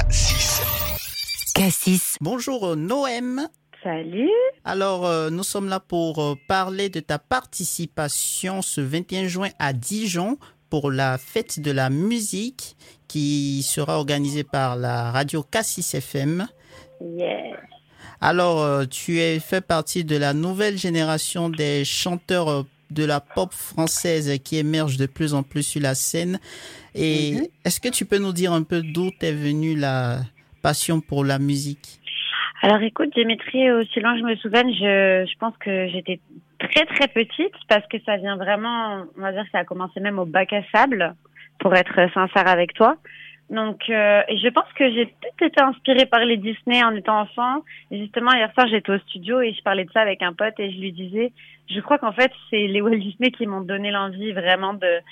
K6. K6. Bonjour Noëm. Salut. Alors, nous sommes là pour parler de ta participation ce 21 juin à Dijon pour la fête de la musique qui sera organisée par la radio K6 FM. Yes. Alors, tu es fait partie de la nouvelle génération des chanteurs de la pop française qui émergent de plus en plus sur la scène. Et est-ce que tu peux nous dire un peu d'où t'es venue la passion pour la musique? Alors écoute Dimitri, aussi loin que je me souvienne, je pense que j'étais très très petite parce que ça vient vraiment, on va dire que ça a commencé même au bac à sable, pour être sincère avec toi. Donc je pense que j'ai peut-être été inspirée par les Disney en étant enfant. Et justement hier soir j'étais au studio et je parlais de ça avec un pote et je lui disais, je crois qu'en fait c'est les Walt Disney qui m'ont donné l'envie vraiment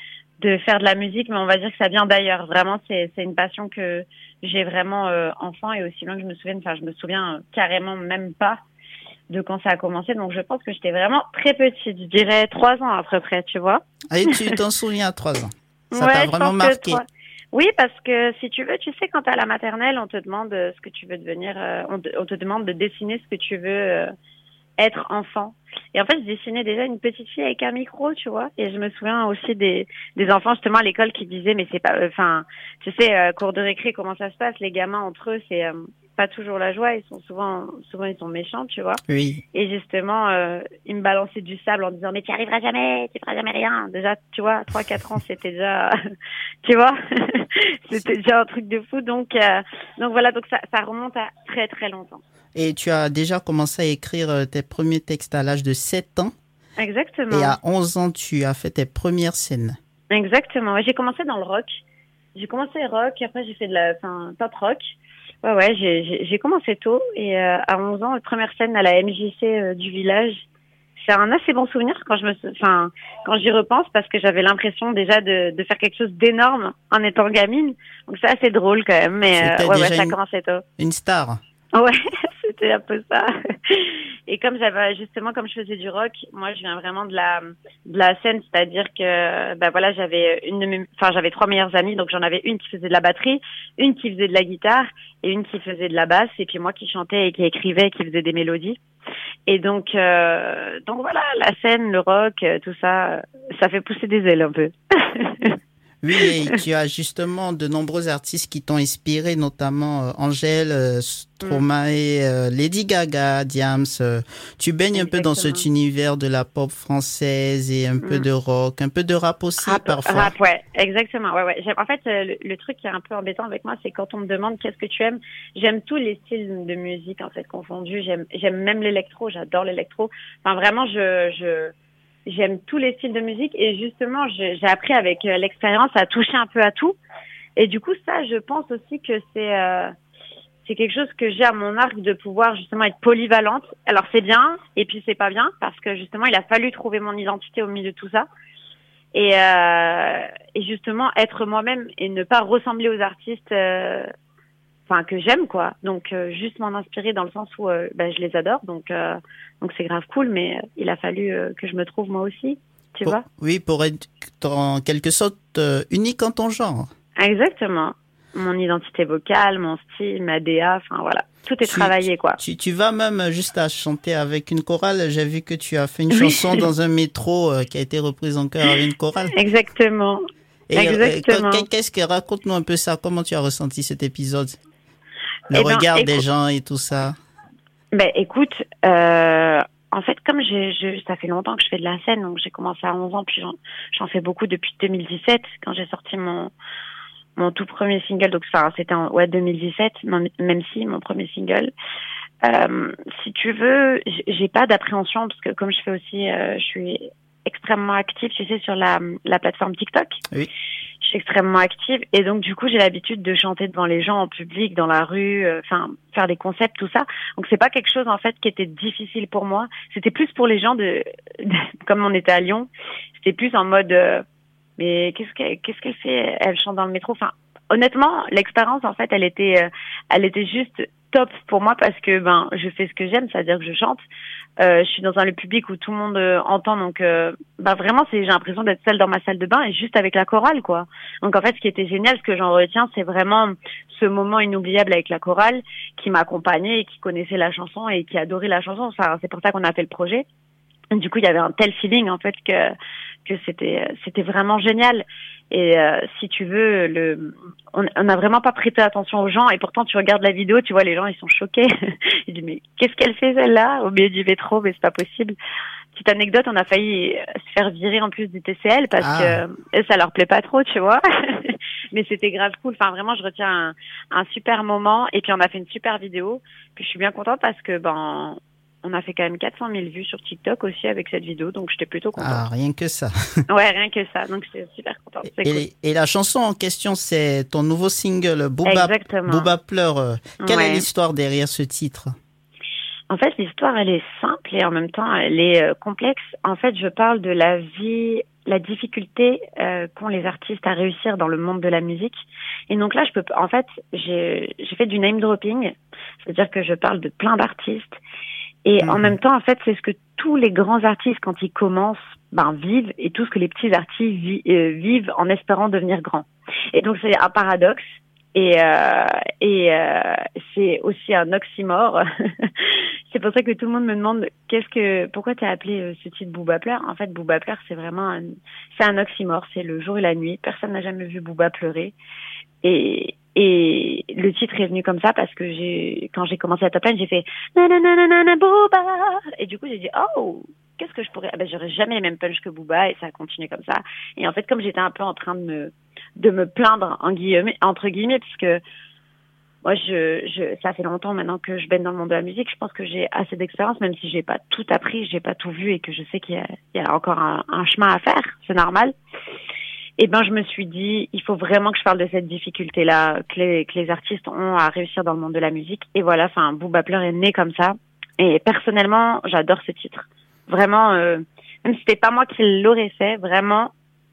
de faire de la musique, mais on va dire que ça vient d'ailleurs. Vraiment, c'est une passion que j'ai vraiment enfant et aussi loin que je me souvienne. Enfin, je me souviens carrément même pas de quand ça a commencé. Donc, je pense que j'étais vraiment très petite. Je dirais 3 ans à peu près, tu vois. Et tu t'en souviens à 3 ans? Ça ouais, t'a vraiment marqué? Oui, parce que si tu veux, tu sais, quand t'es à la maternelle, on te demande ce que tu veux devenir. On te demande de dessiner ce que tu veux être enfant. Et en fait, je dessinais déjà une petite fille avec un micro, tu vois. Et je me souviens aussi des enfants justement à l'école qui disaient, mais c'est pas, enfin, tu sais, cours de récré, comment ça se passe? Les gamins entre eux, c'est pas toujours la joie. Ils sont souvent ils sont méchants, tu vois. Oui. Et justement, ils me balançadonc du sable en disant, mais tu arriveras jamais, tu feras jamais rien. Déjà, tu vois, 3-4 ans, c'était déjà, tu vois, c'était déjà un truc de fou. Donc voilà, donc ça remonte à très très longtemps. Et tu as déjà commencé à écrire tes premiers textes à l'âge de 7 ans. Exactement. Et à 11 ans, tu as fait tes premières scènes. Exactement. Ouais, j'ai commencé dans le rock. J'ai commencé rock, après j'ai fait de la pop rock. Ouais, j'ai commencé tôt. Et à 11 ans, première scène à la MJC du village. C'est un assez bon souvenir quand quand j'y repense, parce que j'avais l'impression déjà de faire quelque chose d'énorme en étant gamine. Donc c'est assez drôle quand même. Mais ça a commencé tôt. Une star. Ouais, c'était un peu ça. Et comme je faisais du rock, moi je viens vraiment de la scène, c'est-à-dire que voilà, j'avais j'avais 3 meilleures amies, donc j'en avais une qui faisait de la batterie, une qui faisait de la guitare et une qui faisait de la basse, et puis moi qui chantais et qui écrivais et qui faisait des mélodies. Et donc voilà, la scène, le rock, tout ça, ça fait pousser des ailes un peu. Oui, et tu as justement de nombreux artistes qui t'ont inspiré, notamment Angèle, Stromae, Lady Gaga, Diams. Tu baignes un peu dans cet univers de la pop française et un peu de rock, un peu de rap aussi parfois. Rap, ouais, exactement. Ouais. En fait, le truc qui est un peu embêtant avec moi, c'est quand on me demande qu'est-ce que tu aimes. J'aime tous les styles de musique en fait confondus. J'aime même l'électro. J'adore l'électro. Enfin, vraiment, j'aime tous les styles de musique et justement, j'ai appris avec l'expérience à toucher un peu à tout. Et du coup, ça, je pense aussi que c'est quelque chose que j'ai à mon arc de pouvoir justement être polyvalente. Alors, c'est bien et puis c'est pas bien parce que justement, il a fallu trouver mon identité au milieu de tout ça. Et justement, être moi-même et ne pas ressembler aux artistes que j'aime, quoi. Donc juste m'en inspirer dans le sens où je les adore, donc c'est grave cool, mais il a fallu que je me trouve moi aussi, tu vois. Oui, pour être en quelque sorte unique en ton genre. Exactement. Mon identité vocale, mon style, ma DA, enfin voilà, tout est travaillé, quoi. Tu vas même juste à chanter avec une chorale. J'ai vu que tu as fait une chanson dans un métro qui a été reprise en chœur avec une chorale. Exactement. Exactement. Qu'est-ce que raconte-nous un peu ça? Comment tu as ressenti cet épisode? Le regard des gens et tout ça. Écoute, en fait, comme ça fait longtemps que je fais de la scène, donc j'ai commencé à 11 ans, puis j'en fais beaucoup depuis 2017, quand j'ai sorti mon tout premier single. Donc c'était en 2017, même si mon premier single. Si tu veux, j'ai pas d'appréhension parce que comme je fais aussi, je suis extrêmement active, tu sais, sur la plateforme TikTok. Oui. Je suis extrêmement active et donc du coup j'ai l'habitude de chanter devant les gens en public, dans la rue, faire des concepts, tout ça. Donc c'est pas quelque chose en fait qui était difficile pour moi. C'était plus pour les gens comme on était à Lyon, c'était plus en mode mais qu'est-ce qu'elle fait? Elle chante dans le métro. Enfin, honnêtement, l'expérience en fait, elle était juste top pour moi parce que je fais ce que j'aime, c'est-à-dire que je chante. Je suis dans un lieu public où tout le monde entend, donc vraiment j'ai l'impression d'être seule dans ma salle de bain et juste avec la chorale, quoi. Donc en fait, ce qui était génial, ce que j'en retiens, c'est vraiment ce moment inoubliable avec la chorale qui m'accompagnait et qui connaissait la chanson et qui adorait la chanson. Enfin, c'est pour ça qu'on a fait le projet. Du coup, il y avait un tel feeling en fait que c'était vraiment génial. Et si tu veux, on n'a vraiment pas prêté attention aux gens. Et pourtant, tu regardes la vidéo, tu vois, les gens, ils sont choqués. Ils disent mais qu'est-ce qu'elle fait celle-là au milieu du métro? Mais c'est pas possible. Petite anecdote, on a failli se faire virer en plus du TCL parce que ça leur plaît pas trop, tu vois. Mais c'était grave cool. Enfin, vraiment, je retiens un super moment. Et puis, on a fait une super vidéo. Puis, je suis bien contente parce que on a fait quand même 400 000 vues sur TikTok aussi avec cette vidéo, donc j'étais plutôt contente. Ah, rien que ça. Ouais, rien que ça, donc j'étais super contente. C'est cool. Et la chanson en question, c'est ton nouveau single, Booba pleure. Quelle est l'histoire derrière ce titre? En fait, l'histoire, elle est simple et en même temps, elle est complexe. En fait, je parle de la vie, la difficulté qu'ont les artistes à réussir dans le monde de la musique. Et donc là, j'ai fait du name dropping, c'est-à-dire que je parle de plein d'artistes. Et en même temps, en fait, c'est ce que tous les grands artistes, quand ils commencent, vivent, et tout ce que les petits artistes vivent en espérant devenir grands. Et donc, c'est un paradoxe. Et c'est aussi un oxymore. C'est pour ça que tout le monde me demande pourquoi t'as appelé ce titre Booba pleure. En fait, Booba pleure, c'est vraiment c'est un oxymore. C'est le jour et la nuit. Personne n'a jamais vu Booba pleurer. Et le titre est venu comme ça parce que quand j'ai commencé à Top Line, j'ai fait nanana Booba. Et du coup, j'ai dit qu'est-ce que je pourrais j'aurais jamais les mêmes punch que Booba et ça a continué comme ça. Et en fait, comme j'étais un peu en train de me plaindre entre guillemets parce que moi ça fait longtemps maintenant que je baigne dans le monde de la musique, je pense que j'ai assez d'expérience même si j'ai pas tout appris, j'ai pas tout vu et que je sais qu'il y a encore un chemin à faire, c'est normal. Et je me suis dit, il faut vraiment que je parle de cette difficulté-là que les artistes ont à réussir dans le monde de la musique. Et voilà, Booba pleure est né comme ça. Et personnellement, j'adore ce titre. Vraiment, même si c'était pas moi qui l'aurais fait, vraiment,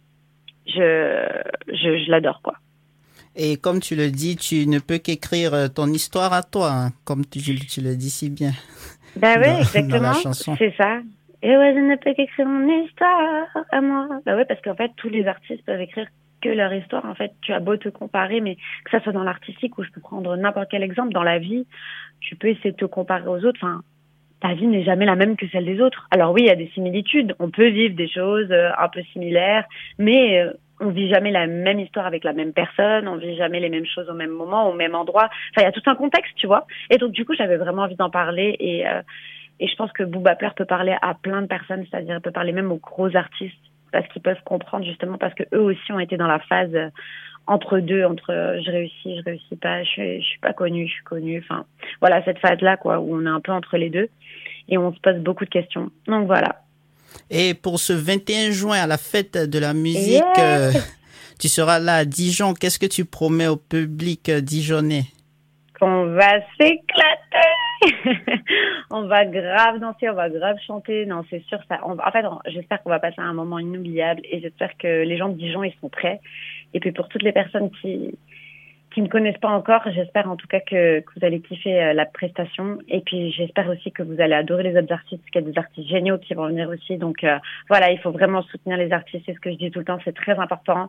je l'adore, quoi. Et comme tu le dis, tu ne peux qu'écrire ton histoire à toi, hein, comme tu le dis si bien. Oui, exactement. C'est ça. Et ouais, je ne peux qu'écrire mon histoire à moi. Parce qu'en fait, tous les artistes peuvent écrire que leur histoire. En fait, tu as beau te comparer, mais que ça soit dans l'artistique ou je peux prendre n'importe quel exemple dans la vie, tu peux essayer de te comparer aux autres. Ta vie n'est jamais la même que celle des autres. Alors oui, il y a des similitudes. On peut vivre des choses un peu similaires, mais on vit jamais la même histoire avec la même personne. On vit jamais les mêmes choses au même moment, au même endroit. Il y a tout un contexte, tu vois. Et donc, du coup, j'avais vraiment envie d'en parler et je pense que Booba pleure peut parler à plein de personnes, c'est-à-dire peut parler même aux gros artistes parce qu'ils peuvent comprendre justement parce que eux aussi ont été dans la phase entre deux, je réussis pas, je suis pas connue, je suis connue. Enfin, voilà cette phase-là quoi où on est un peu entre les deux et on se pose beaucoup de questions. Donc voilà. Et pour ce 21 juin à la fête de la musique, tu seras là à Dijon. Qu'est-ce que tu promets au public dijonnais? Qu'on va s'éclater. On va grave danser, on va grave chanter. Non, c'est sûr. J'espère qu'on va passer un moment inoubliable et j'espère que les gens de Dijon, ils sont prêts. Et puis pour toutes les personnes qui ne connaissent pas encore, j'espère en tout cas que vous allez kiffer la prestation. Et puis j'espère aussi que vous allez adorer les autres artistes, parce qu'il y a des artistes géniaux qui vont venir aussi. Donc voilà, il faut vraiment soutenir les artistes. C'est ce que je dis tout le temps, c'est très important.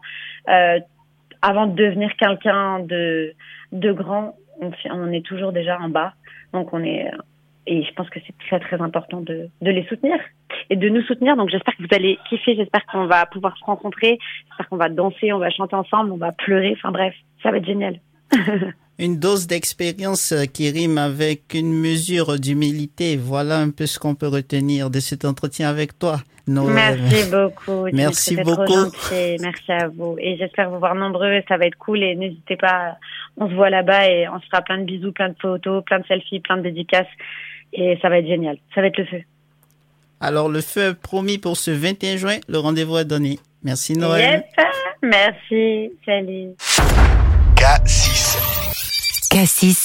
Avant de devenir quelqu'un de grand, on est toujours déjà en bas. Donc et je pense que c'est très très important de les soutenir et de nous soutenir. Donc j'espère que vous allez kiffer, j'espère qu'on va pouvoir se rencontrer, j'espère qu'on va danser, on va chanter ensemble, on va pleurer, enfin bref, ça va être génial. Une dose d'expérience qui rime avec une mesure d'humilité. Voilà un peu ce qu'on peut retenir de cet entretien avec toi. Merci beaucoup. Merci beaucoup. Merci à vous. Et j'espère vous voir nombreux. Ça va être cool. Et n'hésitez pas. On se voit là-bas et on se fera plein de bisous, plein de photos, plein de selfies, plein de dédicaces. Et ça va être génial. Ça va être le feu. Alors, le feu est promis pour ce 21 juin. Le rendez-vous est donné. Merci, Noël. Yes. Merci. Salut. K6.